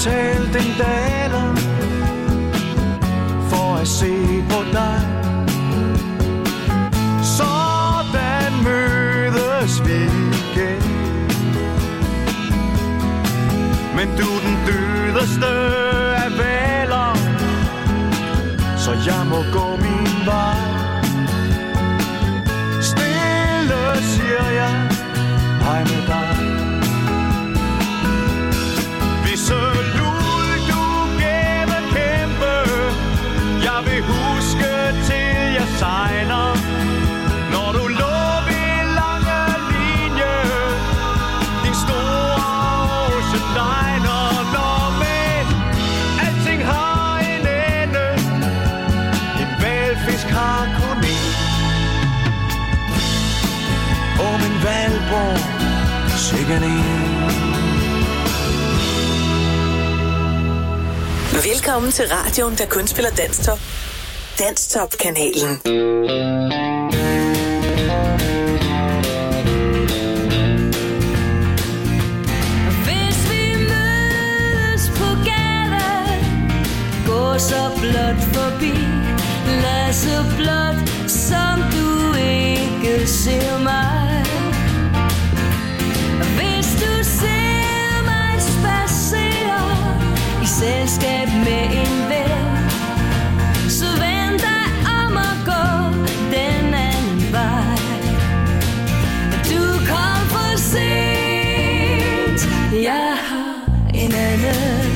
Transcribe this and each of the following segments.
betalt en daler for at se på dig. Sådan mødes vi igen. Men du er den dødeste af valer, så jeg må gå min vej. Stille siger jeg hej med dig. Hvis lul du gæve kæmpe, jeg vil huske til jeg sejner. Når du lå ved lange linje, din store ocean liner. Når med alting har en ende, en hvalfisk har kun en. Og min Valborg, sikkert en. Velkommen til radioen, der kun spiller Danstop. Danstop-kanalen. Hvis vi mødes på gaden, gå så blot forbi. Lad så blot, som du ikke ser mig. Hvis du ser mig spacere i selskab med en ven, så vend dig om og gå den anden vej. Du kom for sent, jeg har en anden.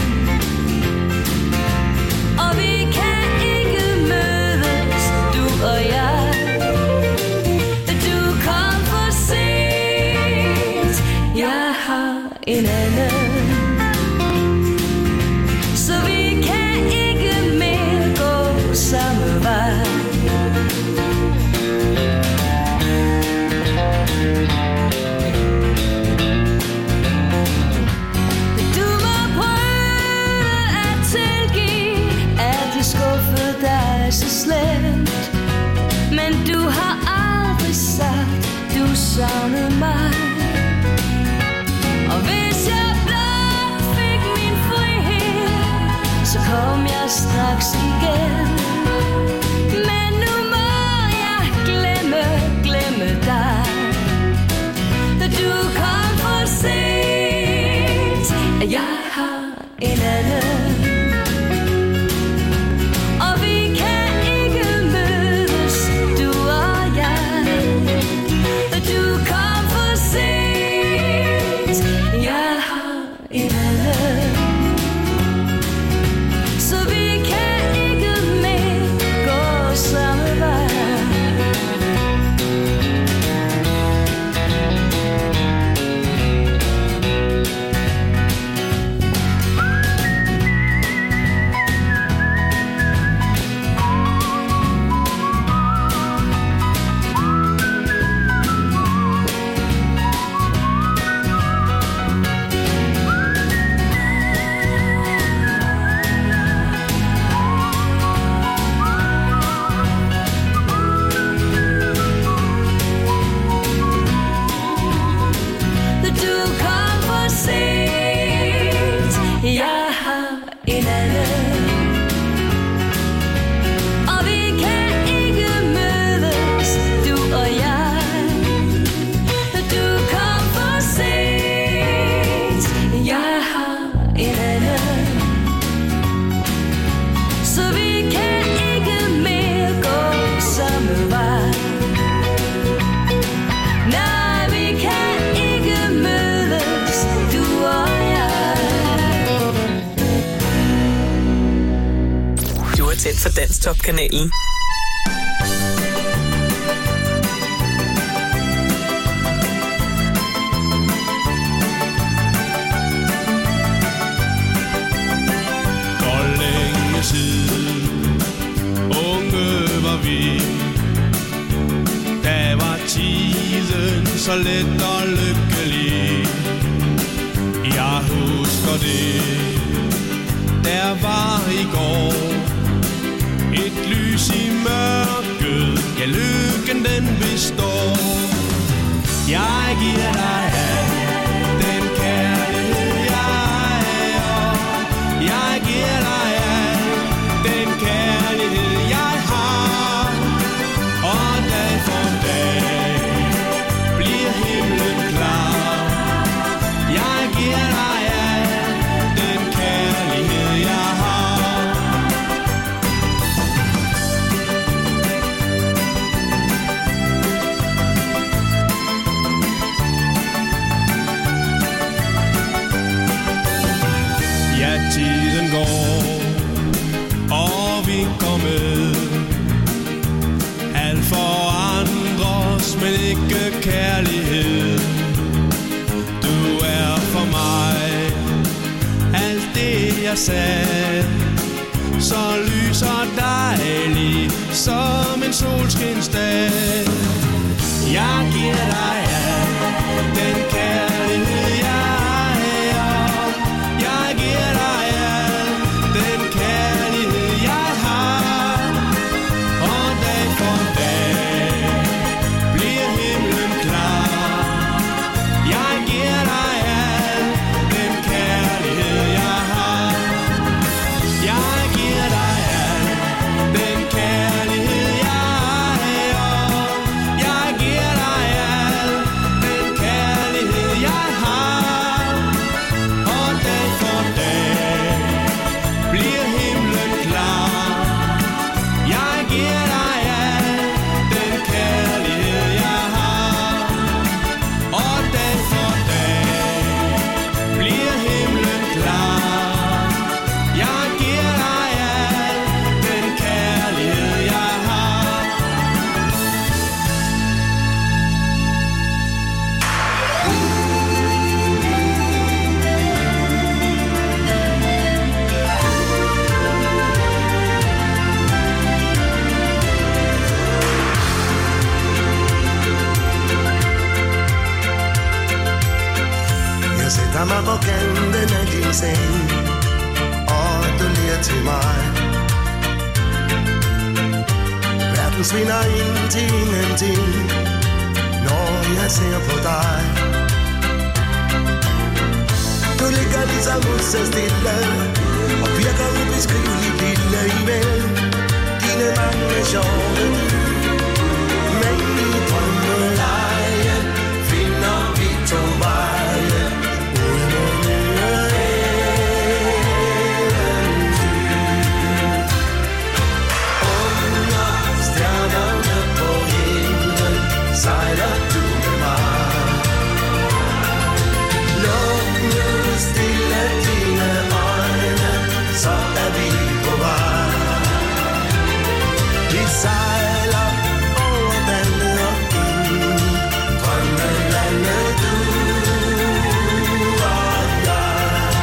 Og vi kan ikke mødes, du og jeg. Du kom for sent, jeg har en anden. Så vi kan ikke mere gå samme vej. Du må prøve at tilgive, at jeg skuffede dig så slemt. Men du har aldrig sagt, du savnede mig. Og hvis jeg blot fik min frihed, så kom jeg straks igen. Men nu må jeg glemme dig. Du kom for sent, jeg har en anden. Og vi kan ikke mødes, du og jeg. Du kom for sent, jeg har en anden. Så vi kan ikke mere gå samme vej. For Danstop-kanalen. For længe siden, unge var vi. Da var tiden så let og lykkelig. Jeg husker det, der var i går. Et lys i mørket, ja lykken den består. Jeg giver dig alt, den kærlighed jeg er. ikke kærlighed. Du er for mig alt det jeg sagde, så lys og dejlig som en solskinsdag. Jeg giver dig alt den kærlighed jeg er. Jeg giver dig alt den kærlighed jeg har. Og dag for dag bliver himlen klar. Jeg giver dig alt den kærlighed jeg har. Jeg giver dig alt den kærlighed jeg er. Jeg giver dig alt den kærlighed jeg har. Og dag for dag bliver himlen klar. Jeg giver dig alt den kærlighed jeg har. Og dag for dag bliver himlen klar. Jeg giver dig alt den kærlighed jeg har. Jeg sætter mig på kanten af din seng, og du ler til mig. Verden svinder ind til ingenting, når jeg ser på dig. Du ligger ligesom så stille, og virker ubeskriveligt lille imellem dine mange sjove. Men i drømmeleje finder vi to veje. Sejler du med mig. Luk nu stille dine øjne, så er vi på vej. Vi sejler over vandet og ind, drømmelandet du og jeg.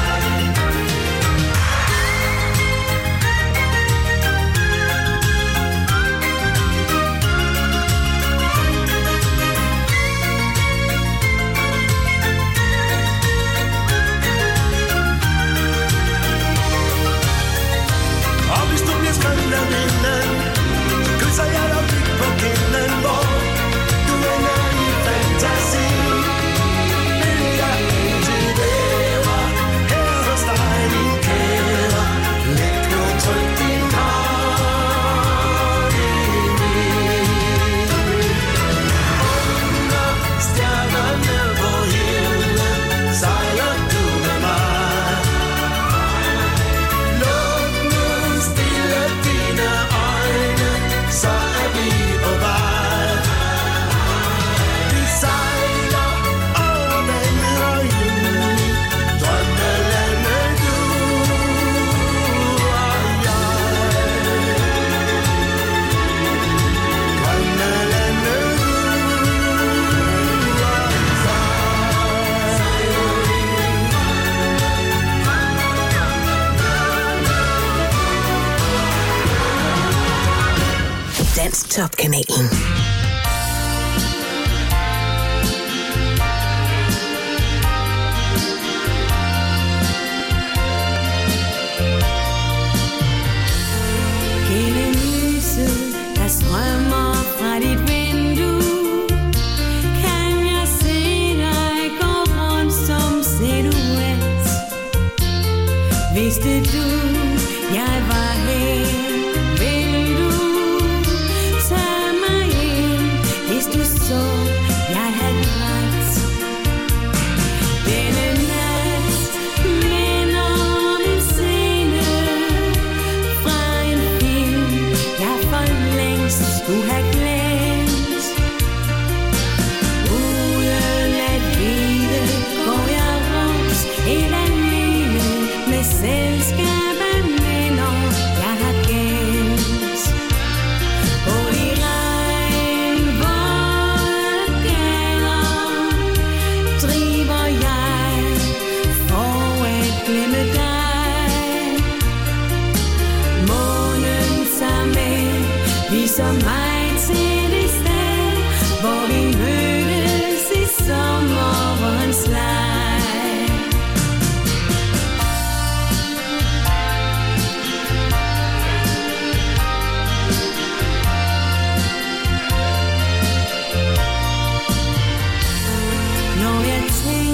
Og hvis du bliver skræmt af vinden, så kysser jeg dig blidt på kinden, hvor du ender i fantasi. Vil jeg altid være her hos dig, min kære. Læg nu tryk din hånd i min. Under stjernerne på himlen sejler du med mig. Luk nu stille dine øjne, så er vi på vej. Vi sejler over vandet og ind, drømmelandet du og jeg. Drømmelandet du og jeg. Danstop-kanalen. Gennem lyset, der strømmer fra dit vindue, kan jeg se dig gå rundt som silhuet. Vidste du, jeg var her, vil du tage mig ind?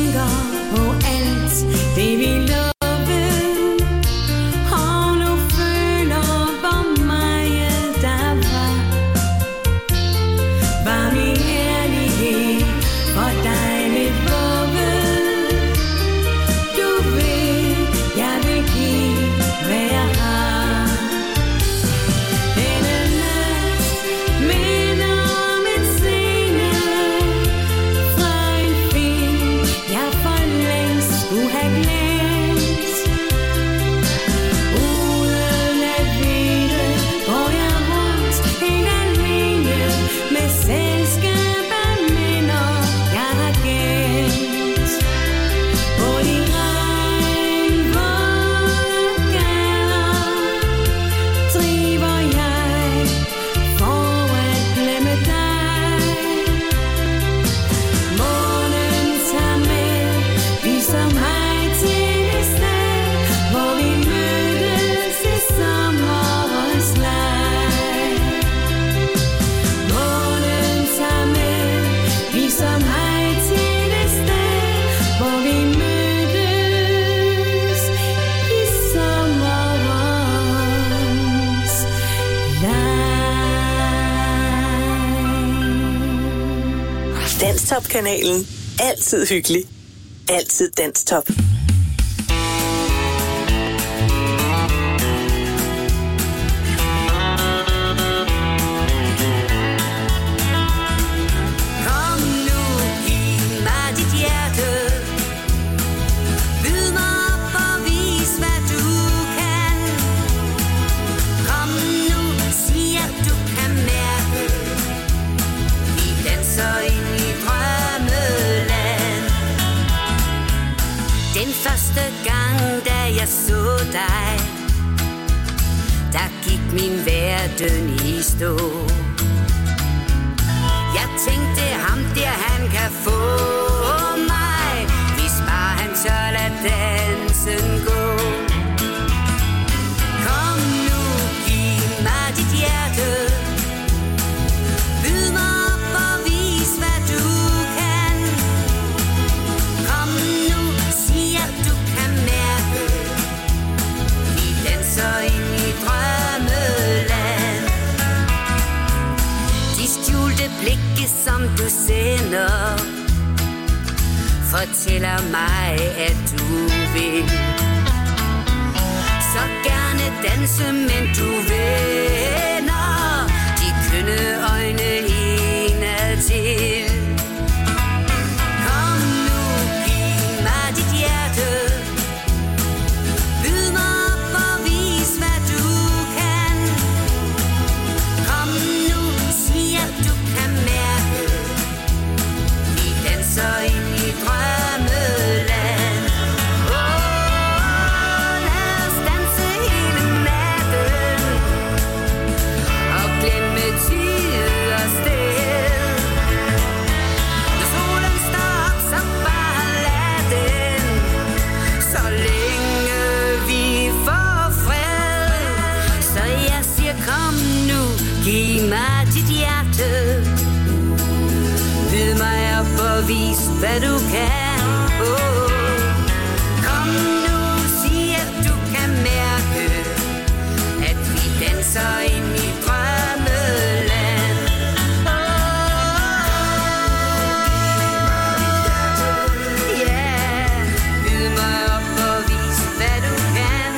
tænker på alt det vi lovede, og nu føler hvor meget der var min ærlighed for dig lidt våget. Du ved, jeg vil give, hvad jeg har. Denne nat minder om en scene fra en film, jeg for længst skulle have glemt. Uden at vide, går jeg rundt helt alene med selskab af minder, jeg har gemt. På de regnvåde gader driver jeg for at glemme dig. Månen tager med, viser mig til det sted, hvor vi mødtes i sommerens leg. Månen tager med, viser mig til det sted, hvor vi mødtes i sommerens leg. Danstop-kanalen. Altid hyggelig. Altid Danstop. Kom nu, giv mig dit hjerte. Byd mig op og vis, hvad du kan. Kom nu, sig at du kan mærke. Vi danser ind i drømmeland. Den første gang, da jeg så dig, der gik min verden i stå. Jeg tænkte, ham der, han kan få mig, hvis bare han tør lade dansen gå. Kom nu, giv mig dit hjerte. Byd mig op og vis, hvad du kan. Kom nu, sig at du kan mærke. Vi danser ind i drømmeland. De skjulte blikke, som du sender, fortæller mig, at du vil så gerne danse, men du vender de kønne øjne indadtil. Kom nu, giv mig dit hjerte. Byd mig op og vis, hvad du kan. Kom nu, sig at du kan mærke. Vi danser ind i drømmeland. Lad os danse hele natten og glemme tid og sted. Når solen står op, så bare lad den, så længe vi får fred. Så jeg siger, kom nu, giv mig dit hjerte. Byd mig op og vis, hvad du kan. Kom nu, sig at du kan mærke, at vi danser ind i drømmeland. Yeah, byd mig op og vis, hvad du kan.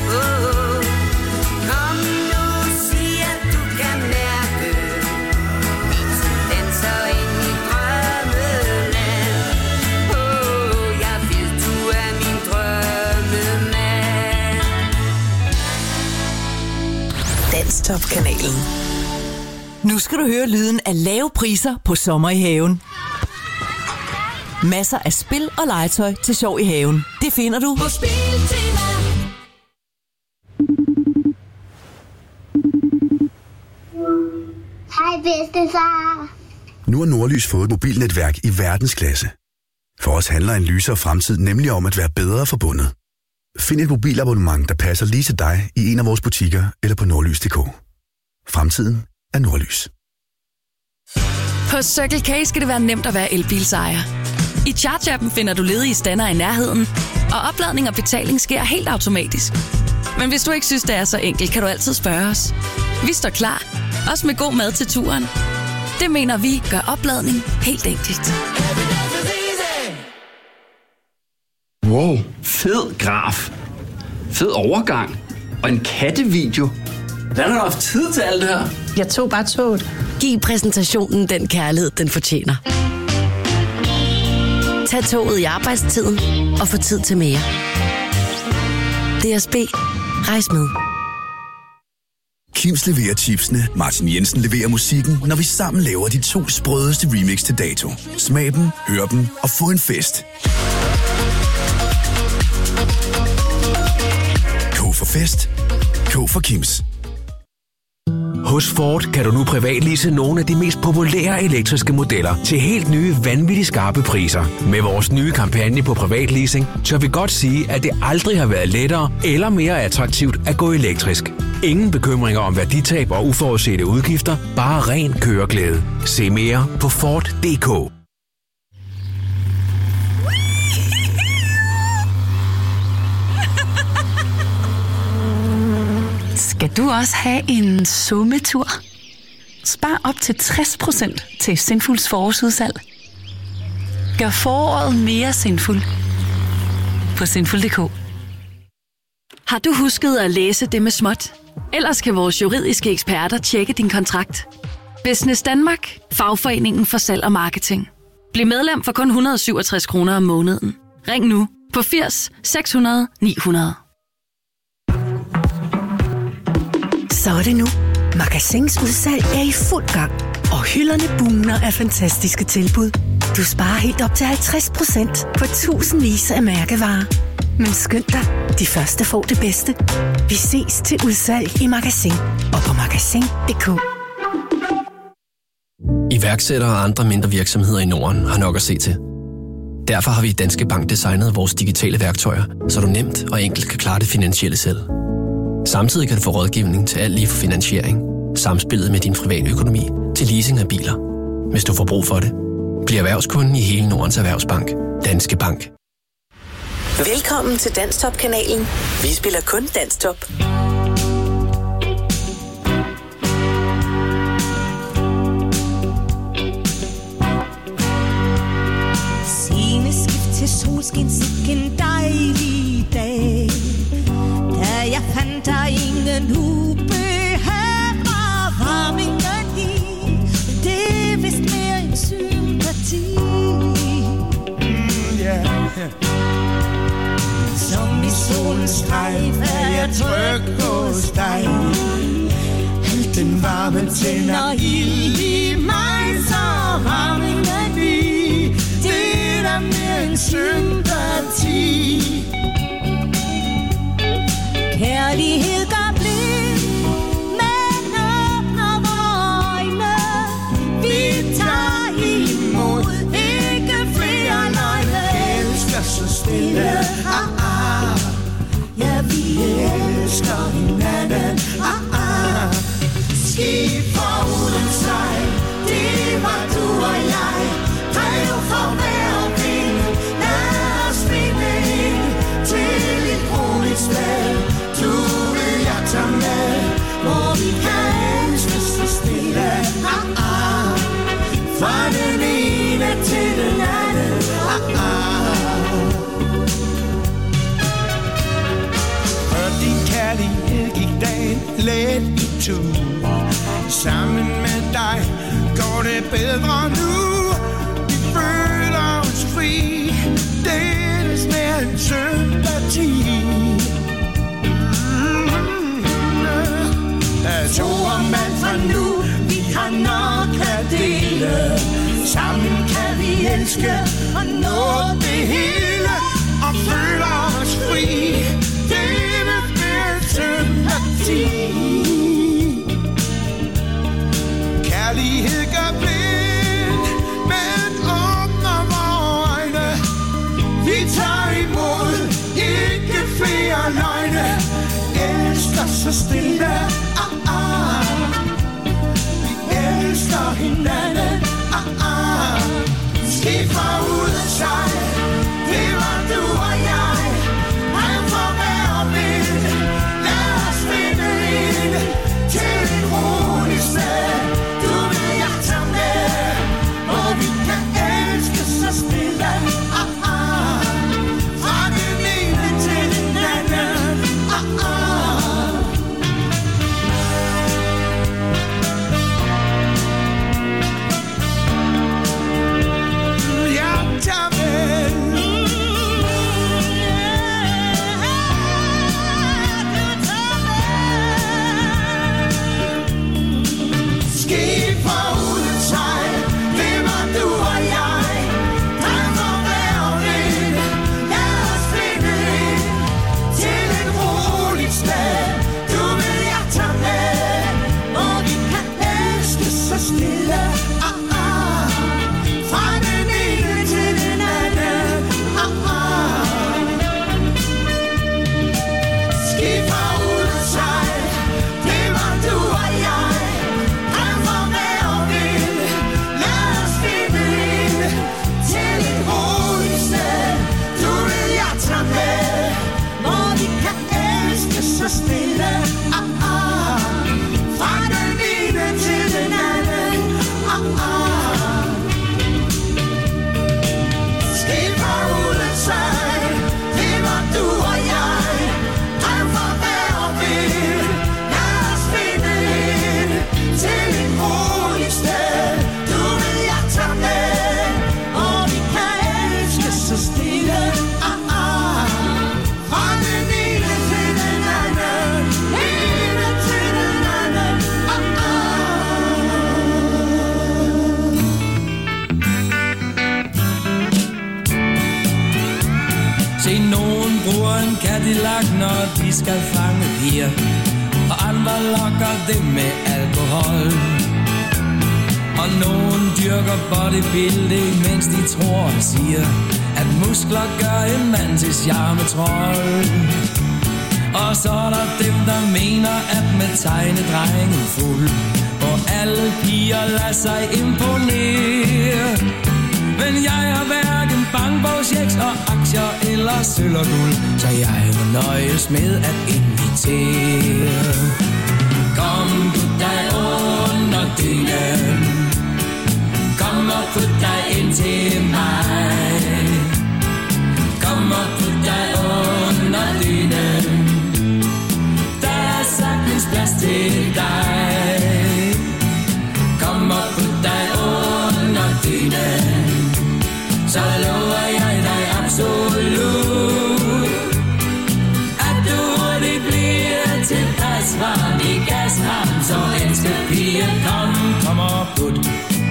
Kom nu, sig at du kan mærke, vi danser ind i drømmeland. Jeg ved, du er min drømmemand. Danstop-kanalen. Nu skal du høre lyden af lave priser på sommer i haven. Masser af spil og legetøj til sjov i haven. Det finder du På Spiltema. Hej bedstefar. Nu har Nordlys fået et mobilnetværk i verdensklasse. For os handler en lysere fremtid nemlig om at være bedre forbundet. Find et mobilabonnement, der passer lige til dig i en af vores butikker eller på nordlys.dk. Fremtiden er Nordlys. På Circle K skal det være nemt at være elbilsejer. I Charge-appen finder du ledige stander i nærheden, og opladning og betaling sker helt automatisk. Men hvis du ikke synes, det er så enkelt, kan du altid spørge os. Vi står klar, også med god mad til turen. Det mener vi gør opladning helt enkelt. Wow, fed graf. Fed overgang. Og en kattevideo. Hvordan har du haft tid til alt det her? Jeg tog bare toget. Giv præsentationen den kærlighed, den fortjener. Tag toget i arbejdstiden og få tid til mere. DSB. Rejs med. Kims leverer chipsene, Martin Jensen leverer musikken, når vi sammen laver de 2 sprødeste remix til dato. Smag dem, hør dem og få en fest. K for fest. K for Kims. Hos Ford kan du nu privatlease nogle af de mest populære elektriske modeller til helt nye, vanvittigt skarpe priser. Med vores nye kampagne på privatleasing, tør vi godt sige, at det aldrig har været lettere eller mere attraktivt at gå elektrisk. Ingen bekymringer om værditab og uforudsete udgifter, bare ren køreglæde. Se mere på Ford.dk. Skal du også have en sommetur? Spar op til 60% til Sinfuls forårsudsalg. Gør foråret mere sinful på sinful.dk. Har du husket at læse det med småt? Ellers kan vores juridiske eksperter tjekke din kontrakt. Business Danmark, fagforeningen for salg og marketing. Bliv medlem for kun 167 kroner om måneden. Ring nu på 80 600 900. Så er det nu. Magasins udsalg er i fuld gang. Og hylderne bugner af fantastiske tilbud. Du sparer helt op til 50% på tusindvis af mærkevarer. Men skynd dig, de første får det bedste. Vi ses til udsalg i Magasin og på Magasin.dk. Iværksættere og andre mindre virksomheder i Norden har nok at se til. Derfor har vi i Danske Bank designet vores digitale værktøjer, så du nemt og enkelt kan klare det finansielle selv. Samtidig kan du få rådgivning til alt lige fra finansiering, samspillet med din private økonomi til leasing af biler. Hvis du får brug for det, bliv erhvervskunden i hele Nordens Erhvervsbank. Danske Bank. Velkommen til Danstop-kanalen. Vi spiller kun Danstop. Sceneskift til solskin, sikken dejlig dag. Da jeg fandt der ingen ubehag og varmingen i. Det er vist mere en sympati. Som i solens strejf er jeg tryg hos dig. Alt den varme tænder ild i mig, så varmingen i. Det er der mere en sympati. Kærlighed gør blind, men åbner vore øjne. Vi tager imod, ikke flere løgne. Elsker så stille, ja, vi elsker hinanden. Skib foruden sig, det var du og jeg. Drev for hver vind, lad os finde ind til et roligt sted. Du vil jeg tage med, hvor vi kan elske så stille. Fra den ene til den anden. For din kærlighed gik dagen let i tur. Sammen med dig går det bedre nu. Vi føler os fri. Det er mere en sympati. To og mand fra nu, vi har nok at dele. Sammen kan vi elske og nå det hele. Og føle os fri. Det er mere sympati. Kærlighed gør blind, men åbner vore øjne. Vi tager imod, ikke flere løgne. Elsker så stille. Vi elsker hinanden. Skib fra ud af sig. Se, nogen bruger en Cadillac, når de skal fange piger, og andre lokker dem med alkohol. Og nogen dyrker bodybuilding, mens de tror og siger, at muskler gør en mand til charmetrol. Og så er der dem, der mener, at med tegnedrengen fuld, hvor alle piger lader sig imponere. Men jeg har hverken bankbogschecks og aktier eller sølv og guld, så jeg må nøjes med at invitere. Kom, put dig under dynen, kom og put dig ind til mig. Kom og put dig under dynen, der er sagtens plads til dig. Kom og put dig under dynen, så lover jeg dig absolut, at du hurtigt bliver tilpas varm i gashamn. Så elsker piger, kom og put.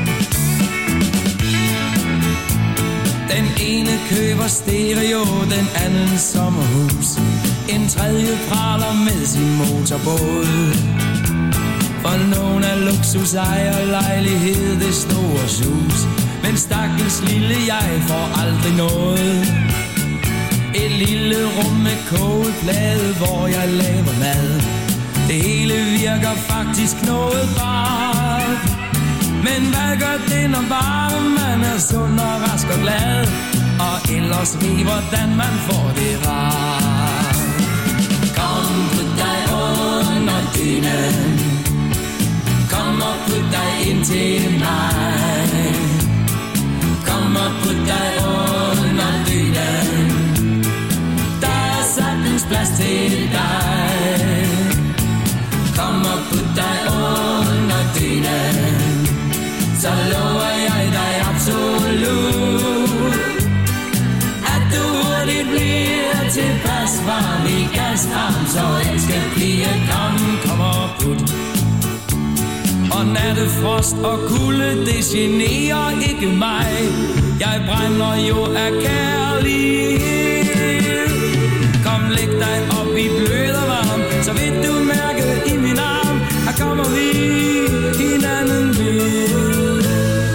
Den ene køber stereo, den anden sommerhus, en tredje praler med sin motorbåd. For nogen er luksus, ejer lejlighed, det store sus, men stakkels lille jeg får aldrig noget. Et lille rum med kogeplade, hvor jeg laver mad. Det hele virker faktisk noget rart. Men hvad gør det, når bare man er sund og rask og glad, og ellers ved, hvordan man får det rart? Kom, put dig under dynen, kom og put dig ind til mig. Kom og put dig under dynen, der er sagtens plads til dig. Kom og put dig under dynen, så lover jeg dig absolut, at du hurtigt bliver tilpas varm i gashamn. Så elsker piger, kom og put. Og nattefrost og kulde, det generer ikke mig. Jeg brænder jo af kærlighed. Kom, læg dig op i blød og varm, så vil du mærke i min arm, at kommer vi hinanden ved.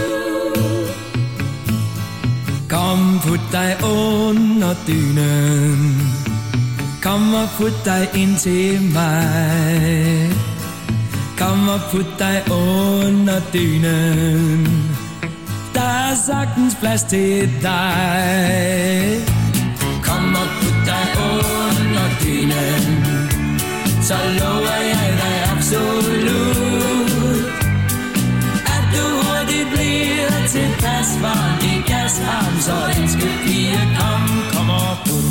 Kom, put dig under dynen, kom og put dig ind til mig. Kom og put dig under dynen, der er sagtens plads til dig. Kom og put dig under dynen, så lover jeg dig absolut, at du hurtigt bliver tilpas varm i gashamn. Så elsker piger, kom og put.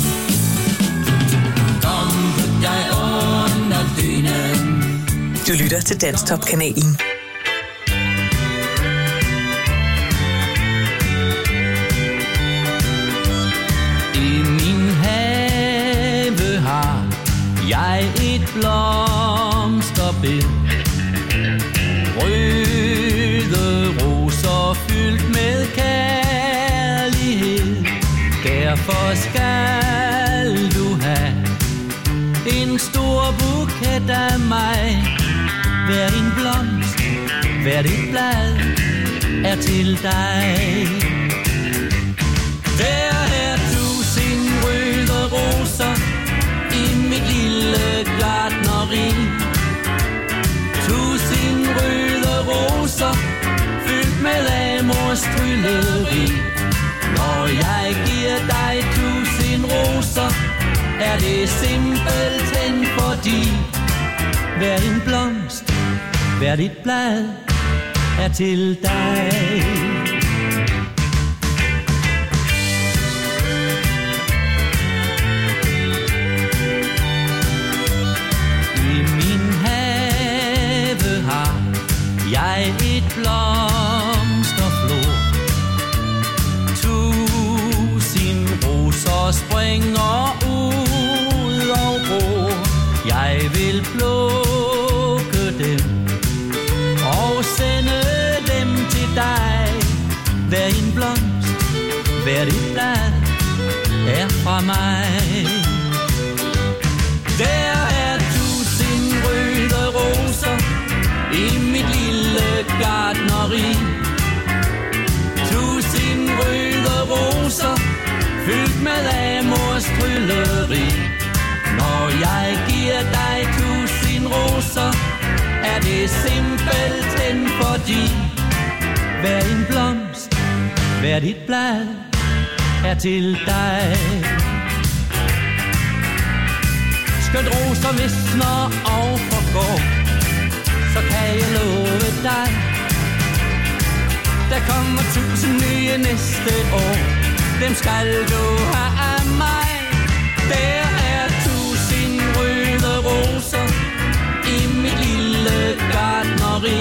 Kom, put dig under dynen. Du lytter til Danstop-kanalen. I min have har jeg et blomsterbed, røde roser fyldt med kærlighed. Derfor skal du have en stor buket af mig. Hver en blomst, hvert et blad er til dig. Der er 1000 røde roser i mit lille gartneri. 1000 røde roser fyldt med amors trylleri. Når jeg giver dig 1000 roser, er det simpelthen fordi hver en blomst, hvert et blad er til dig. I min have har jeg et blomsterflor. 1000 roser springer ud og bor. Jeg vil plukke dem og sende dem til dig. Hver en blomst, hvert et blad er fra mig. Der er 1000 røde roser i mit lille gartneri. 1000 røde roser fyldt med amors trylleri. Når jeg giver dig 1000 roser, er det simpelthen fordi hver en blomst, hver dit blad er til dig. Skønt roser visner og forgår, så kan jeg love dig, der kommer 1000 nye næste år. Dem skal du have af mig. Der er 1000 røde roser i mit lille gartneri.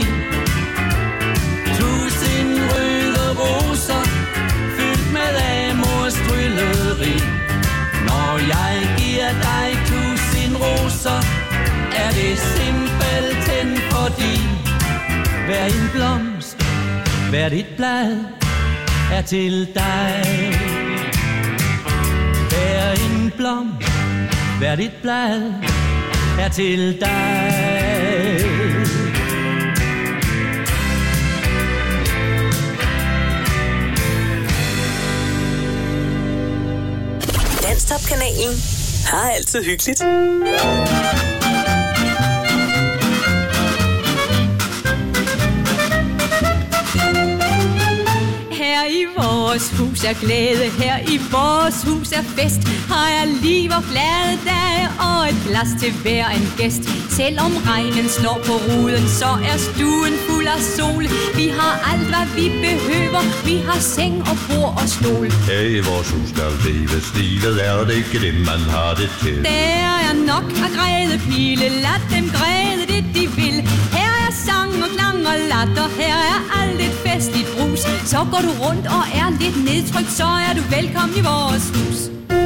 1000 røde roser fyldt med amors trylleri. Når jeg giver dig 1000 roser, er det simpelthen fordi hver en blomst, hver dit blad er til dig. Hver en blomst, hver dit blad er til dig. Danstop-kanalen har altid hyggeligt. Her i vores hus er glæde, her i vores hus er fest. Har jeg liv og glade dage og et glas til hver en gæst. Selvom regnen slår på ruden, så er stuen fuld af sol. Vi har alt, hvad vi behøver, vi har seng og bord og stol. Her i vores hus skal leves, livet er det ikke det, man har det til. Der er nok at græde pile, lad dem græde det de vil. Her er sang og klang og latter, her er alt et festligt brus. Så går du rundt og er lidt nedtrykt, så er du velkommen i vores hus.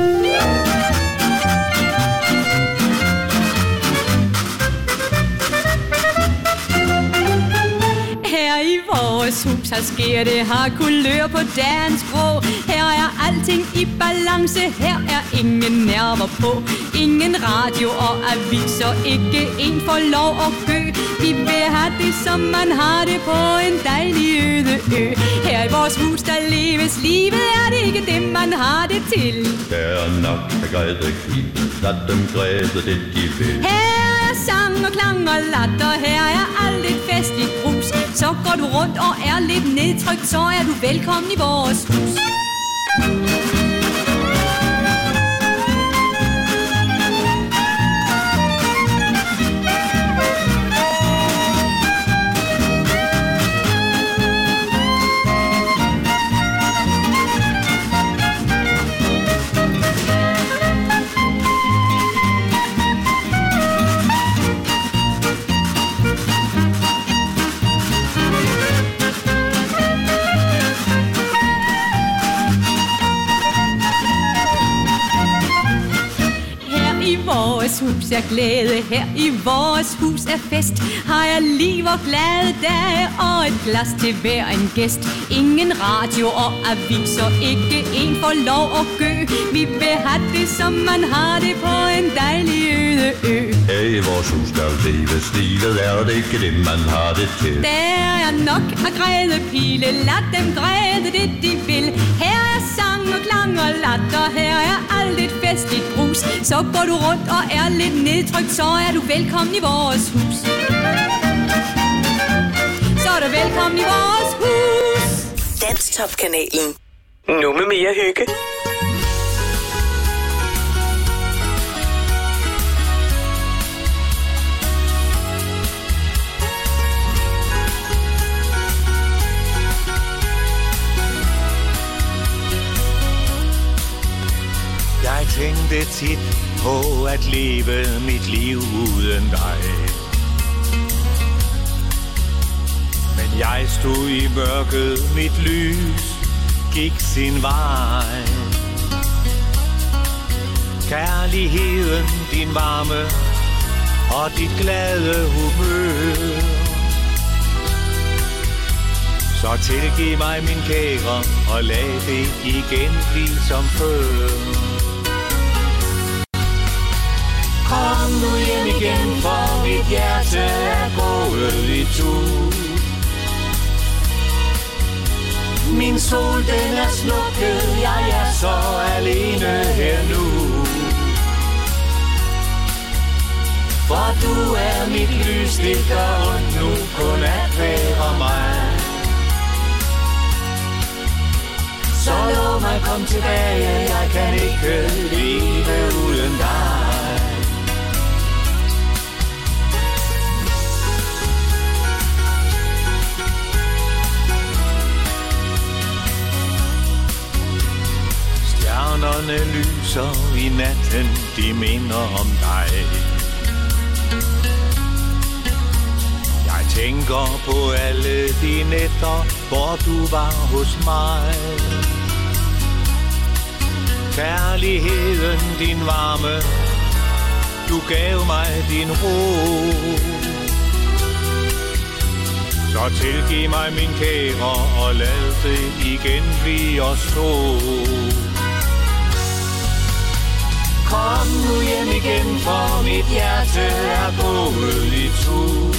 Her i vores hus, her sker det, har kulør på dagens grå. Her er alting i balance, her er ingen nerver på. Ingen radio og aviser, ikke en får lov at kø. Vi vil have det, som man har det på en dejlig øde ø. Her i vores hus, der leves livet, er det ikke det, man har det til. Der er nok at græde kvinder, lad dem græde det, de vil. Her er sang og klang og latter, her er alt et festligt brus. Så går du rundt og er lidt nedtrykt, så er du velkommen i vores hus. Hus er glæde, her i vores hus er fest. Har jeg liv og glade dage og et glas til hver en gæst. Ingen radio og aviser, ikke en får lov at gø. Vi vil have det, som man har det på en dejlig øde ø. Her i vores hus skal leves, livet er det ikke det, man har det til. Der er nok at græde pile, lad dem græde det de vil. Her er sang og klang og latter, her er alt et festligt brus. Så går du rundt og er lidt nedtrykt, så er du velkommen i vores hus. Så er du velkommen i vores hus. Danstop-kanalen. Nu med mere hygge. Jeg tænkte tit på at leve mit liv uden dig. Men jeg stod i mørket, mit lys gik sin vej. Kærligheden, din varme og dit glade humør Så tilgiv mig min kære, og lad det igen blive som før. Kom nu hjem igen, for mit hjerte er gået i tur. Min sol den er slukket, jeg er så alene her nu. For du er mit lys, det gør ondt nu kun at være mig. Så lov mig kom tilbage, jeg kan ikke leve uden dig. Stjernerne lyser i natten, de minder om dig. Jeg tænker på alle de nætter, hvor du var hos mig. Kærligheden, din varme, du gav mig din ro. Så tilgiv mig min kære, og lad det igen blive os to. Kom nu hjem igen, for mit hjerte er gået i tur.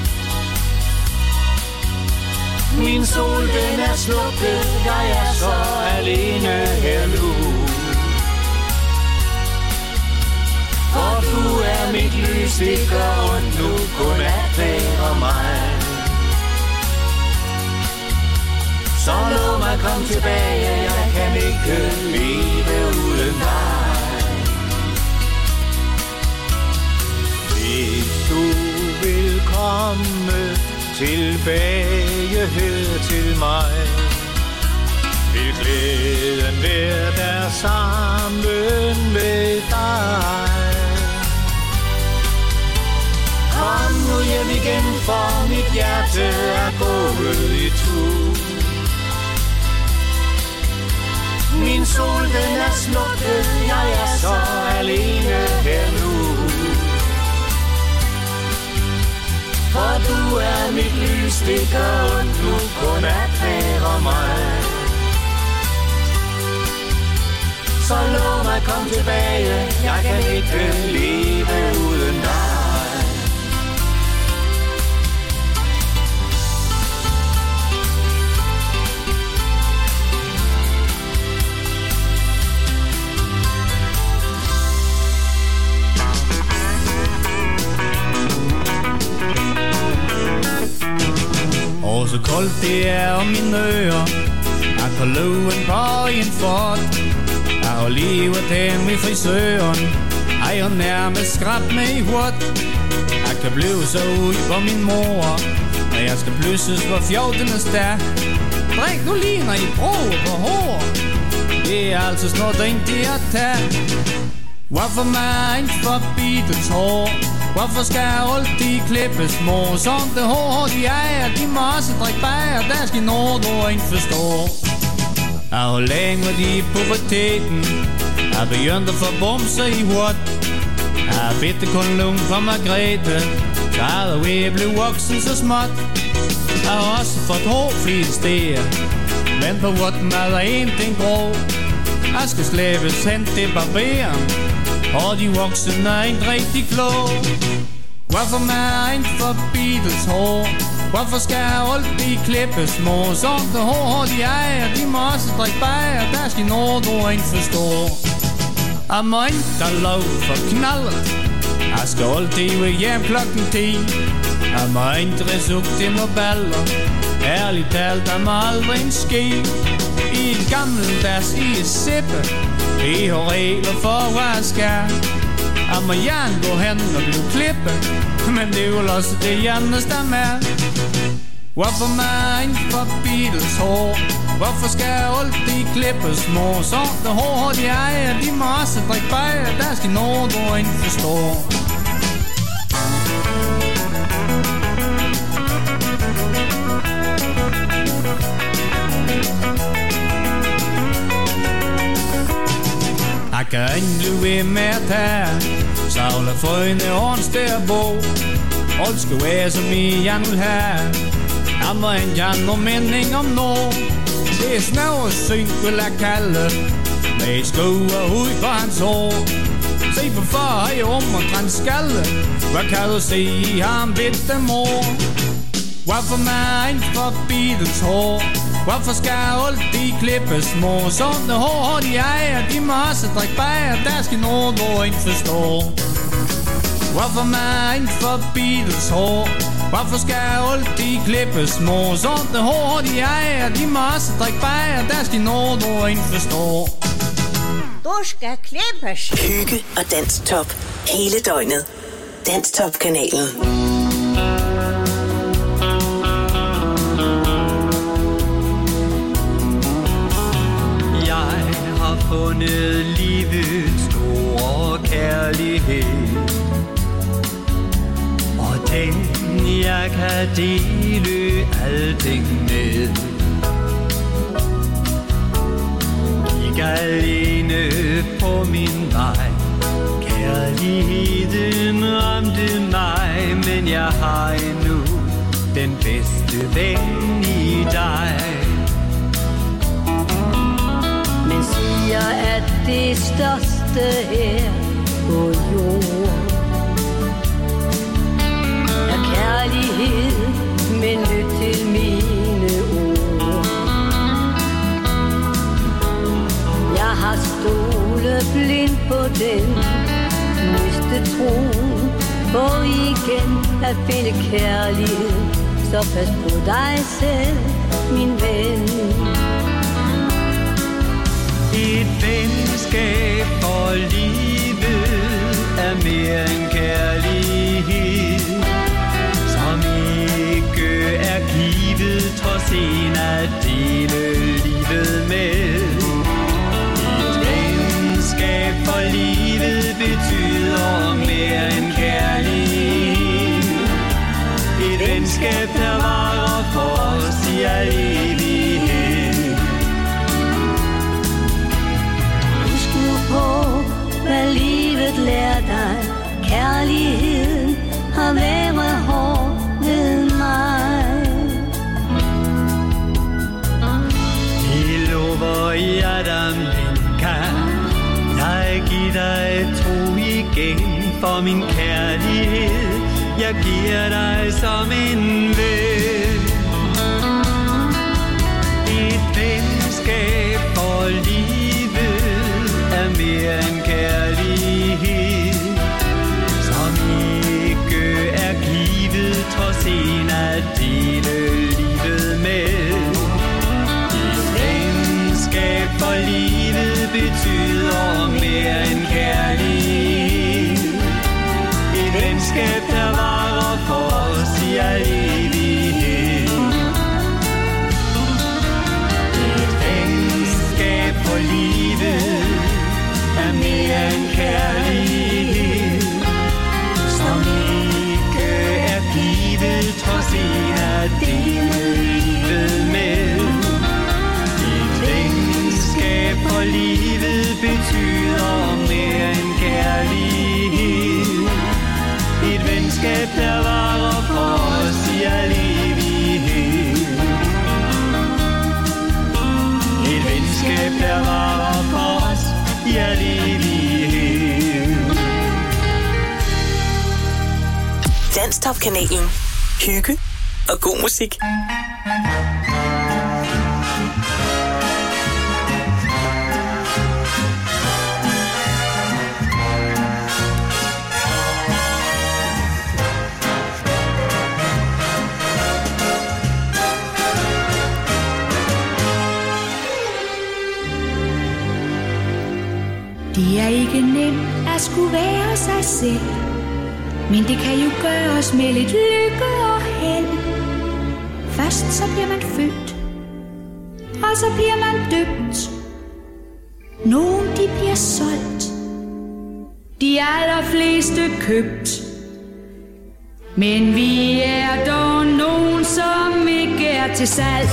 Min sol den er slukket, jeg er så alene her nu. For du er mit lys, det gør ondt nu kun at være mig. Så lov mig kom tilbage, jeg kan ikke leve uden dig. Hvis du vil komme tilbage her til mig, vil glæden være der sammen med dig. Kom nu hjem igen, for mit hjerte er gået i tur. Min sol den er slukket, jeg er så alene her nu. For du er mit lys, det gør ondt nu kun at være mig. Så lov mig kom tilbage, jeg kan ikke leve uden dig. Og så koldt det er om mine ører, jeg kan løbe på en fort. Jeg har levet dem i frisøren, jeg har nærmest skrabt med i hurт. Jeg kan blive så ud på min mor, når jeg skal plysses på 14. dag. Drik nu lige, når I bruger på hår, det er altså snart ikke at tage. Hvorfor man ikke for Beatles hår? Hvorfor skal altid klippes mor? Som det hår de ejer, de må også drikke bajer, der skal noget du ikke forstår. Jeg har længe i puberteten, jeg begyndt at få bumser i hurт. Jeg har bitte kun lung for Margrethe, så er vi blevet voksen så småt. Jeg har også fået hår flere steder, men på hurten er der en ting grå. Jeg skal slæbes hen til barberen, og de voksne er ikke rigtig kloge. Hvorfor man ikke for Beatles hår? Hvorfor skal altid klippes mor? Som det hår de ejer, de må også drikke bajer, der skal noget du ikke forstår. Jeg må ikke have lov for knaldet, jeg skal altid være hjem klokken 10. Jeg må ikke ridse op til moballer, ærligt talt der må aldrig en ske. I en gammeldags sippe, vi har regler for hvad jeg skal. Jeg må gerne gå hen og blive klippet, men det er jo også det eneste der med. Hvorfor man ikke for Beatles hår? Hvorfor skal altid klippes mor? Så det hår de ejer, de må også drikke bajer, der skal noget du ikke forstår. Jeg kan ikke blive ved med at tage savle frøene ordens der bo. Alt skal være som I gerne vil have. Andre end kan og mening om noget. Det er snæversyn, vil jeg kalde. Med et skue ud på hans hår. Se på far i omkring skalle. Hvad kan du se i ham, bitte mor? Hvorfor man ikke forbi det hår? Hvorfor skal altid klippes små? Sådanne hår de ejer, de må også drikke bajer. Der skal noget, hvor ikke forstår. Hvorfor man ikke forbi det hår? Hvorfor skal altid klippes små? Sådanne hår de ejer, de må også drikke bajer. Der skal noget, hvor ikke forstår. Du skal klippes. Hygge og Danstop hele døgnet. Danstop-kanalen. Jeg har fundet livets store kærlighed, og den jeg kan dele alting med. Gik alene på min vej, kærligheden ramte mig, men jeg har endnu den bedste ven i dig. Men siger, at det største her på jorden er kærlighed, men lyt til mine ord. Jeg har stolet blind på den, mistet troen på igen at finde kærlighed. Så pas på dig selv, min ven. Et venskab for livet er mere end kærlighed, som ikke er givet trods en at dele livet med. Et venskab for livet betyder mere end kærlighed. Et venskab der varer for os i al evighed. På, hvad livet lærer dig. Kærligheden har været hård ved mig. Det lover jeg dig, men kan jeg give dig tro igen for min kærlighed. Jeg giver dig som en ven. Et venskab for livet er mere end kærlighed, som ikke er givet trods en at dele livet med. Et venskab for livet betyder mere end kærlighed. Et venskab der varer for os i al evighed. Et venskab for livet er mere end kærlighed, som ikke er givet trods en at dele livet med. Et venskab for livet betyder mere end kærlighed. Et venskab der varer for os i al evighed. Et venskab der varer for os i al evighed. Danstop-kanalen. Hygge og god musik. Det er ikke nemt at skulle være sig selv, men det kan jo gøres med lidt lykke og held. Først så bliver man født, og så bliver man døbt. Nogle de bliver solgt, de allerfleste købt. Men vi er dog nogen, som ikke er til salg.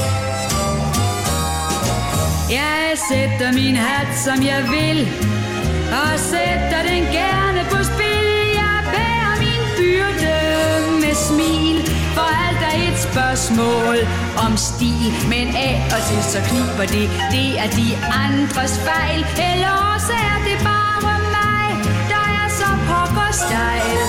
Jeg sætter min hat, som jeg vil, og sætter den gerne på spil. Jeg bærer min byrde med smil, for alt er et spørgsmål om stil. Men af og til så kniber det, det er de andres fejl. Eller også er det bare mig, der er så pokkerstejl.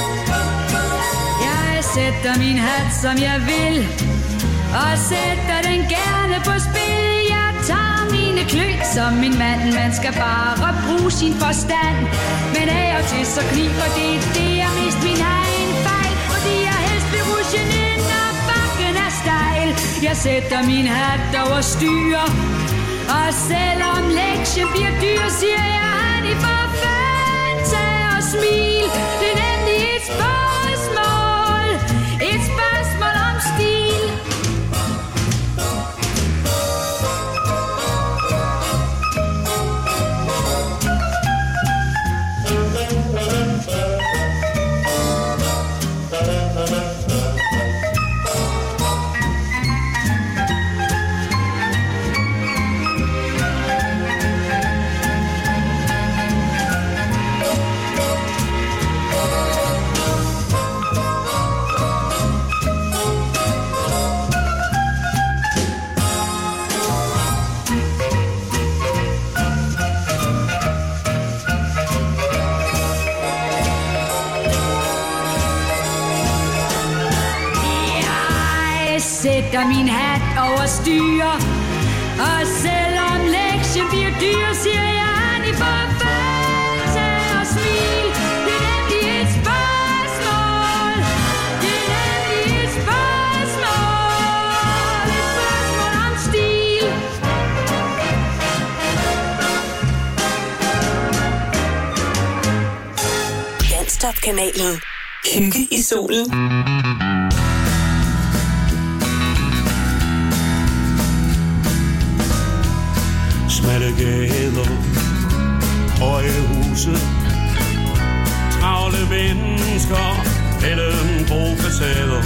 Jeg sætter min hat, som jeg vil, og sætter den gerne på spil. Jeg tager mine kløt som min mand. Man skal bare bruge sin forstand. Men af og til så kniber det, det er mest min egen fejl. Fordi jeg helst vil rushe ned, når bakken er stejl. Jeg sætter min hat over styr, og selvom lektien bliver dyr, siger jeg, han i for fanden, tag og smil. Det er nemlig et spørgsmål, et spørgsmål om stil. Sætter min hat over styr, og selvom lektien bliver dyr, siger jeg, han i for fanden, tag og smil. Det er nemlig et spørgsmål, det er nemlig et spørgsmål om stil. Danstop-kanalen. Hygge i solen. Smalle gader, høje huse, travle mennesker mellem grå facader.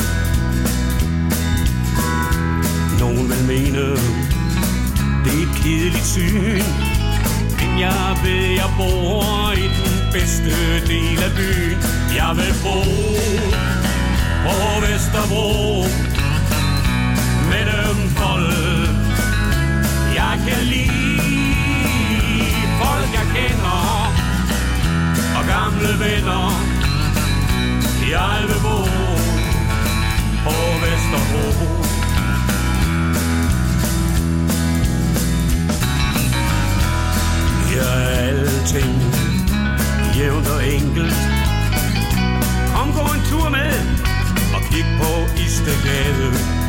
Nogen vil mene, det er et kedeligt syn, men jeg ved, jeg bor i den bedste del af byen. Jeg vil bo på Vesterbro mellem folk, jeg kan lide. Folk jeg kender og gamle venner. Jeg vil bo på Vesterbro. Her er alting jævnt og enkelt. Kom, gå en tur med og kig på Istedgade.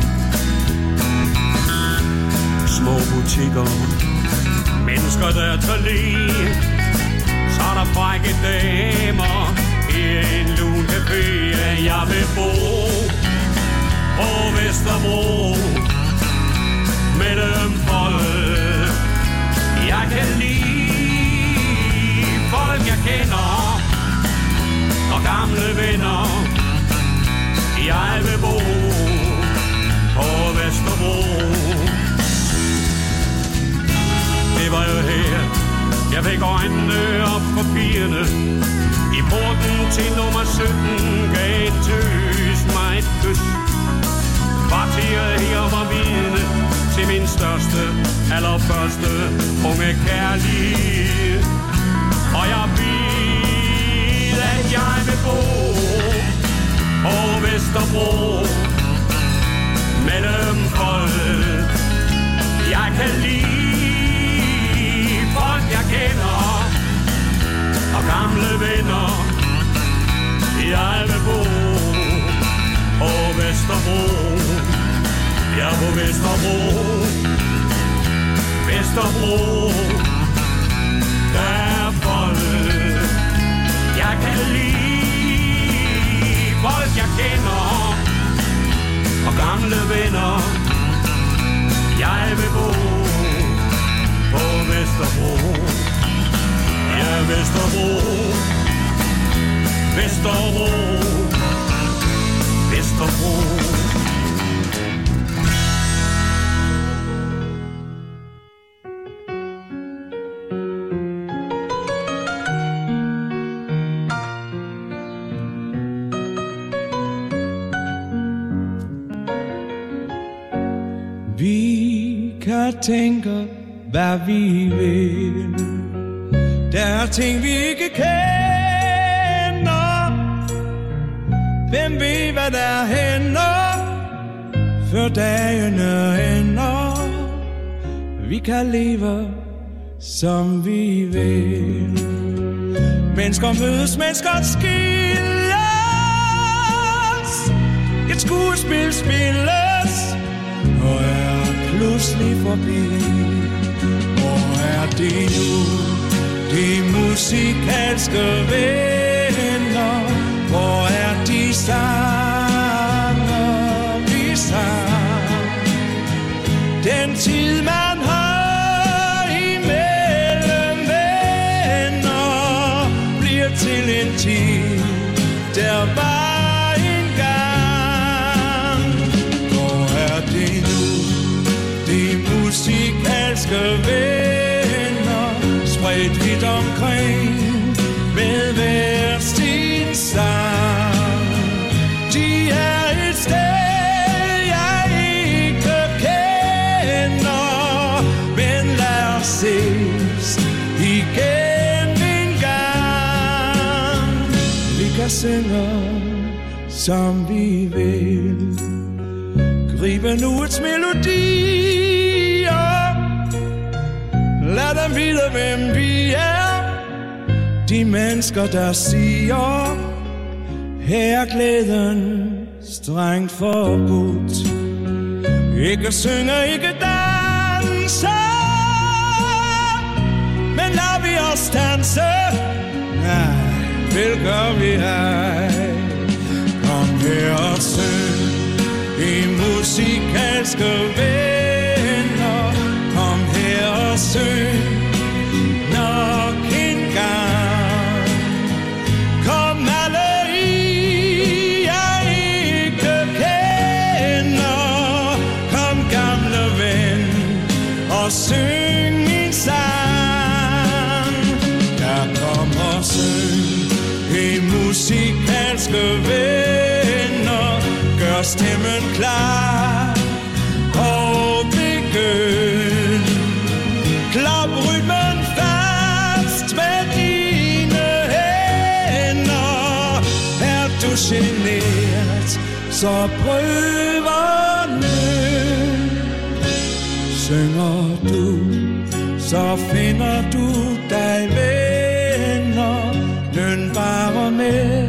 Små butikker, mennesker der tager lige. Så er der frække damer i en lun café. Jeg vil bo på Vesterbro mellem folk, jeg kan lide. Folk jeg kender og gamle venner. Jeg vil bo på Vesterbro. Det var jo her, jeg fik øjnene op for pigerne. I porten til nummer 17 gav en tøs mig et kys. Kvarteret her var vidne til min største, allerførste unge kærlighed. Og jeg ved, at jeg vil bo på Vesterbro mellem folk, jeg kan lide. Folk jeg kender og gamle venner. Jeg vil bo på Vesterbro. Jeg er på Vesterbro. Vesterbro. Der er folk jeg kan lide. Folk jeg kender og gamle venner. Jeg vil bo på Vesterbro. Ja, Vesterbro. Vesterbro. Vesterbro. der tænker, hvad vi vil. Der er ting, vi ikke kender. Hvem ved, hvad der hænder, før dagene ender. Vi kan leve, som vi vil. Mennesker mødes, mennesker skilles. Et skuespil spilles og er pludselig forbi. Hvor er det nu, de musikalske venner? Hvor er de sange, vi sang? Den tid, man har imellem venner, bliver til en tid, der var engang. Hvor er det nu, de musikalske venner, spredt vidt omkring med hver sin sang? De er et sted, jeg ikke kender, men lad os ses igen en gang. Vi kan synge, som vi vil, gribe nuets melodier, lad dem vide, hvem vi er. De mennesker, der siger, her er glæden strengt forbudt. Ikke synge, ikke danse, men lad vi os danse. Nej, vel gør vi ej. Kom her og syng i musikalske venner. Kom her og syng nok en gang. Kom alle I, jeg ikke kender. Kom gamle ven og syng min sang. Der kom og syng i musikalske venner. Gør stemmen klar og begynd. Klap rytmen fast med dine hænder. Er du genert, så prøver nød. Synger du, så finder du dig venner. Nyn bare med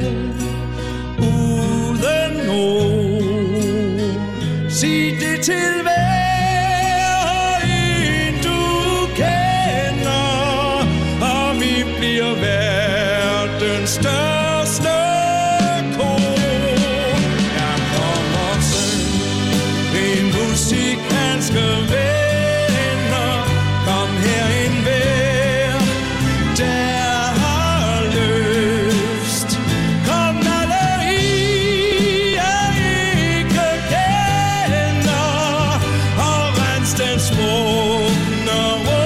uden ord. Sig det til hver en du kender, og vi bliver verdens største kor. Jeg kommer til en musikalske venner. Kom her en hver, der har lyst. Kom alle I, jeg ikke kender, og rens den smugne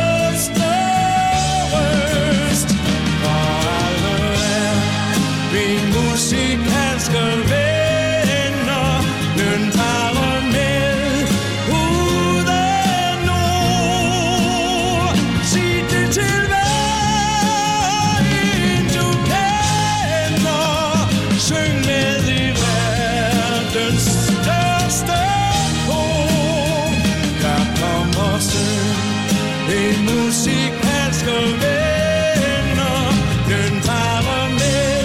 røst. For alle er vi musikalske venner. Nyn bare med uden ord. Sig det til hver en du kender. Syng med i verdens største kor. Der kommer syng i musikalske venner. Nyn bare med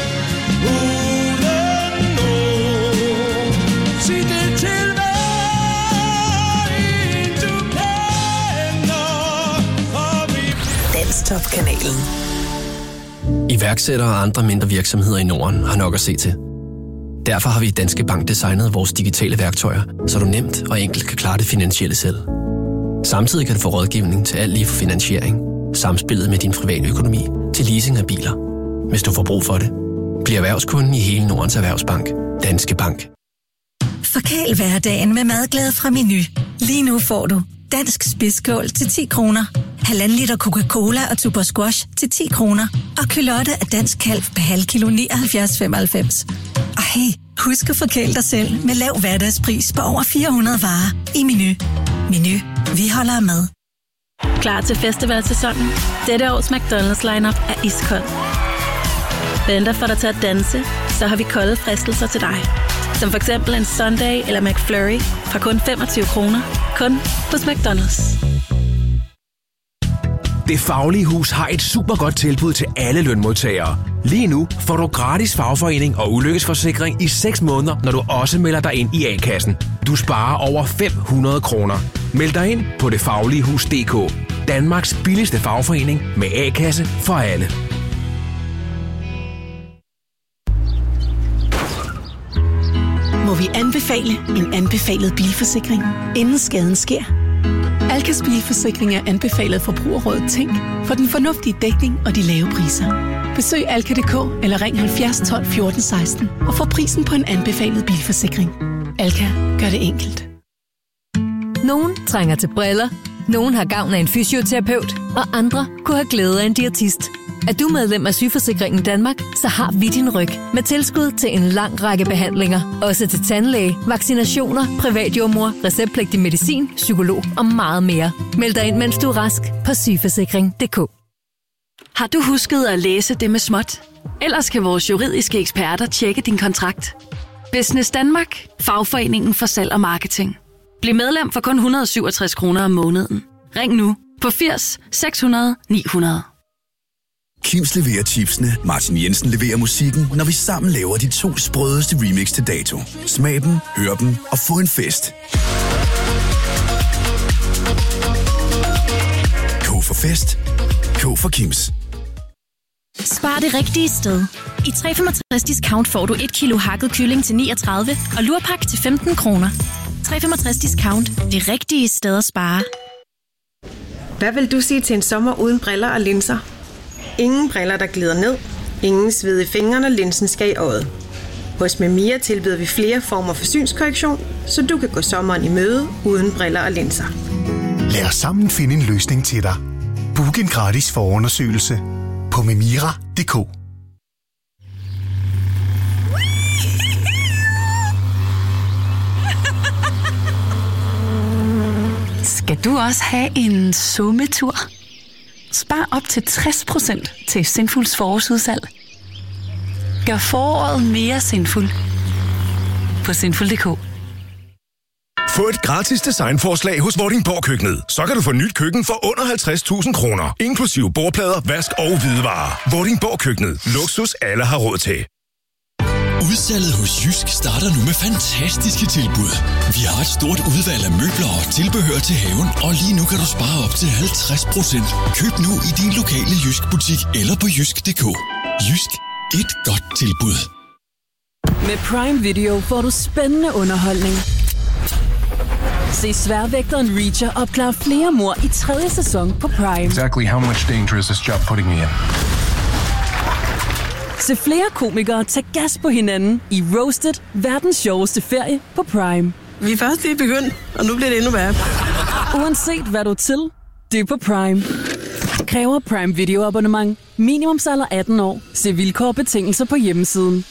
uden ord. Sig det til hver en du kender, og vi Danstop-kanalen. Iværksættere og andre mindre virksomheder i Norden har nok at se til. Derfor har vi i Danske Bank designet vores digitale værktøjer, så du nemt og enkelt kan klare det finansielle selv. Samtidig kan du få rådgivning til alt lige fra finansiering, samspillet med din private økonomi til leasing af biler. Hvis du får brug for det, bliv erhvervskunden i hele Nordens Erhvervsbank. Danske Bank. Forkæl hverdagen med madglæde fra Meny. Lige nu får du dansk spidskål til 10 kroner, 1,5 liter Coca-Cola og Tuborg Squash til 10 kroner, og kylotte af dansk kalv per halv kilo 79,95. Og hey, husk at forkæle dig selv med lav hverdagspris på over 400 varer i Meny. Menu. Vi holder med. Klar til festivalsæsonen? Dette års McDonald's lineup er iskold. Venter for dig til at danse, så har vi kolde fristelser til dig. Som for eksempel en Sunday eller McFlurry fra kun 25 kroner. Kun hos McDonald's. Det Faglige Hus har et super godt tilbud til alle lønmodtagere. Lige nu får du gratis fagforening og ulykkesforsikring i 6 måneder, når du også melder dig ind i A-kassen. Du sparer over 500 kroner. Meld dig ind på detfagligehus.dk. Danmarks billigste fagforening med A-kasse for alle. Må vi anbefale en anbefalet bilforsikring, inden skaden sker? Alkas bilforsikring er anbefalet Forbrugerrådet Tænk for den fornuftige dækning og de lave priser. Besøg alka.dk eller ring 70 12 14 16 og få prisen på en anbefalet bilforsikring. Alka gør det enkelt. Nogen trænger til briller, nogen har gavn af en fysioterapeut, og andre kunne have glæde af en diætist. Er du medlem af Sygeforsikringen Danmark, så har vi din ryg med tilskud til en lang række behandlinger. Også til tandlæge, vaccinationer, privatjordmor, receptpligtig medicin, psykolog og meget mere. Meld dig ind, mens du er rask på sygeforsikring.dk. Har du husket at læse det med småt? Ellers kan vores juridiske eksperter tjekke din kontrakt. Business Danmark, fagforeningen for salg og marketing. Bliv medlem for kun 167 kroner om måneden. Ring nu på 80 600 900. Kims leverer chipsene, Martin Jensen leverer musikken, når vi sammen laver de 2 sprødeste remix til dato. Smag dem, hør dem og få en fest. K for fest. K for Kims. Spar det rigtige sted. I 365 discount får du 1 kilo hakket kylling til 39 og lurpak til 15 kroner. 365 discount. Det rigtige sted at spare. Hvad vil du sige til en sommer uden briller og linser? Ingen briller, der glider ned. Ingen sved i fingrene, når linsen skal i øjet. Hos Memia tilbyder vi flere former for synskorrektion, så du kan gå sommeren i møde uden briller og linser. Lad os sammen finde en løsning til dig. Book en gratis forundersøgelse på memira.dk. Skal du også have en sommetur? Spar op til 60% til Sinfuls forårsudsalg. Gør foråret mere sinful på sinful.dk. Få et gratis designforslag hos Vordingborg Køkkenet. Så kan du få nyt køkken for under 50.000 kroner. Inklusive bordplader, vask og hvidevarer. Vordingborg Køkkenet. Luksus alle har råd til. Udsalget hos Jysk starter nu med fantastiske tilbud. Vi har et stort udvalg af møbler og tilbehør til haven, og lige nu kan du spare op til 50%. Køb nu i din lokale Jysk butik eller på jysk.dk. Jysk. Et godt tilbud. Med Prime Video får du spændende underholdning. Se Sværvægteren Reacher opklare flere mord i 3. sæson på Prime. Exactly how much danger is this job putting me in? Se flere komikere tage gas på hinanden i Roasted, verdens sjoveste ferie på Prime. Vi er først lige begyndt, og nu bliver det endnu værre. Uanset hvad du er til, det er på Prime. Kræver Prime Video abonnement. Minimumsalder 18 år. Se vilkår og betingelser på hjemmesiden.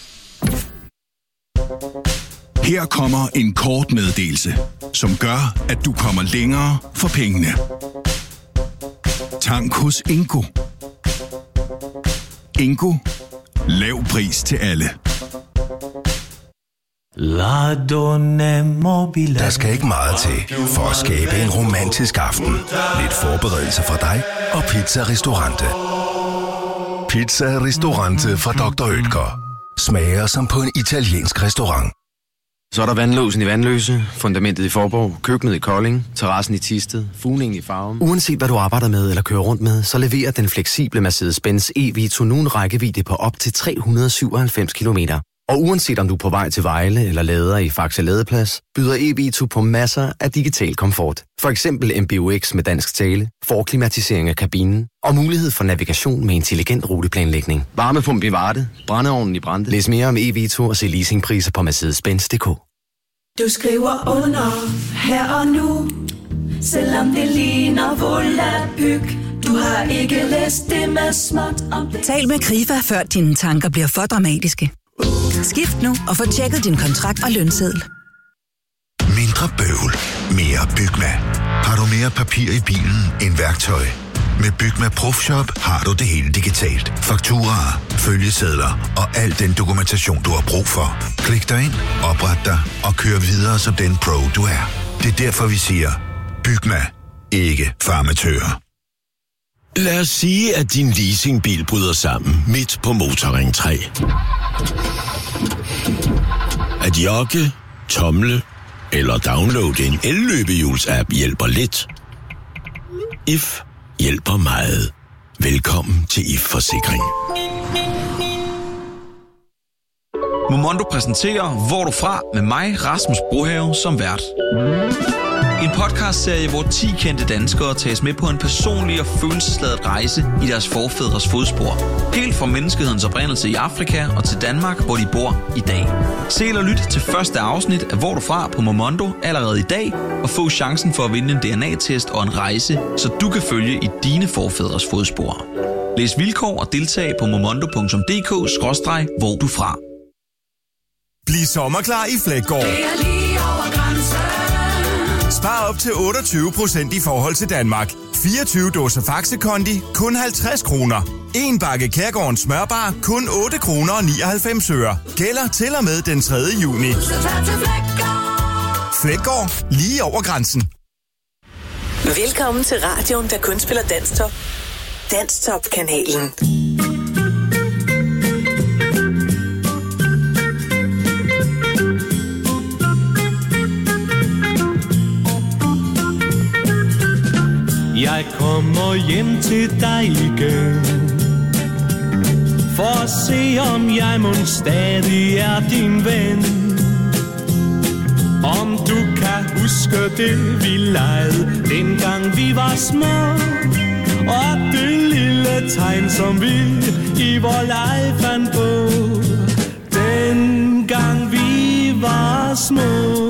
Her kommer en kort meddelelse, som gør, at du kommer længere for pengene. Tank hos Ingo. Ingo. Lav pris til alle. Der skal ikke meget til for at skabe en romantisk aften. Lidt forberedelse fra dig og Pizza Ristorante. Pizza Ristorante fra Dr. Oetker. Smager som på en italiensk restaurant. Så er der vandlåsen i Vandløse, fundamentet i Forborg, køkkenet i Kolding, terrassen i Thisted, fugningen i Farum. Uanset hvad du arbejder med eller kører rundt med, så leverer den fleksible Mercedes-Benz e-Vito nu en rækkevidde på op til 397 km. Og uanset om du er på vej til Vejle eller lader i Faxe Ladeplads, byder e-Vito på masser af digital komfort. For eksempel MBUX med dansk tale, forklimatisering af kabinen og mulighed for navigation med intelligent ruteplanlægning. Varmepumpe i Varde, brændeovnen i Brande. Læs mere om e-Vito og se leasingpriser på Mercedes-Benz.dk. Du skriver under her og nu, selvom det ligner volapyk. Du har ikke læst det med småt om det. Tal med Krifa, før dine tanker bliver for dramatiske. Skift nu og få tjekket din kontrakt og lønseddel. Mindre bøvl. Mere Bygma. Har du mere papir i bilen end værktøj? Med Bygma Profshop har du det hele digitalt. Fakturaer, følgesedler og al den dokumentation, du har brug for. Klik dig ind, opret dig og kør videre som den pro, du er. Det er derfor, vi siger, Bygma. Ikke farmatører. Lad os sige, at din leasingbil bryder sammen midt på Motorring 3. At jogge, tomle eller downloade en elløbehjuls-app hjælper lidt. If hjælper meget. Velkommen til If Forsikring. Momondo præsenterer Hvor er du fra? Med mig, Rasmus Brohave, som vært. En podcastserie, hvor 10 kendte danskere tages med på en personlig og følelsesladet rejse i deres forfædres fodspor. Helt fra menneskehedens oprindelse i Afrika og til Danmark, hvor de bor i dag. Se eller lyt til første afsnit af Hvor er du fra? På Momondo allerede i dag, og få chancen for at vinde en DNA-test og en rejse, så du kan følge i dine forfædres fodspor. Læs vilkår og deltag på momondo.dk/hvor du fra. Bliv sommerklar i Fleggaard. Spar op til 28% i forhold til Danmark. 24 dåser Faxe Kondi, kun 50 kroner. En bakke Kærgårdens smørbar, kun 8 kroner og 99 øre. Gælder til og med den 3. juni. Fleggaard, lige over grænsen. Velkommen til radioen, der kun spiller Danstop. Danstop-kanalen. Jeg kommer hjem til dig igen, for at se om jeg mon stadig er din ven. Om du kan huske det vi legede, dengang vi var små, og det lille tegn som vi i vor leg fandt på, dengang vi var små.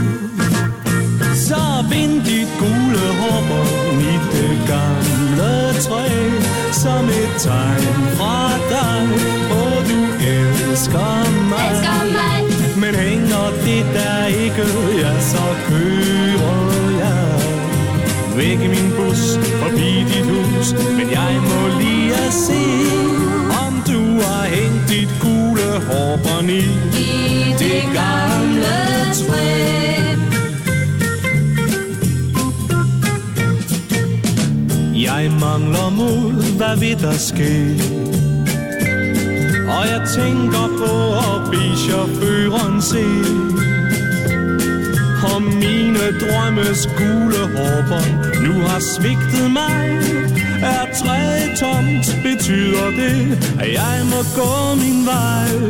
Så vind dit gule hår i det gamle træ, som et tegn fra dig, og du elsker mig. Men hænger det der ikke, ja, så kører jeg væk i min bus, forbi dit hus. Men jeg må lige at se, om du har hængt dit gule hår i det gamle træ. Jeg mangler mod, hvad vil der ske? Og jeg tænker på at bede chaufføren se, om mine drømmes gule hårbånd nu har svigtet mig. Er træet tomt, betyder det, at jeg må gå min vej.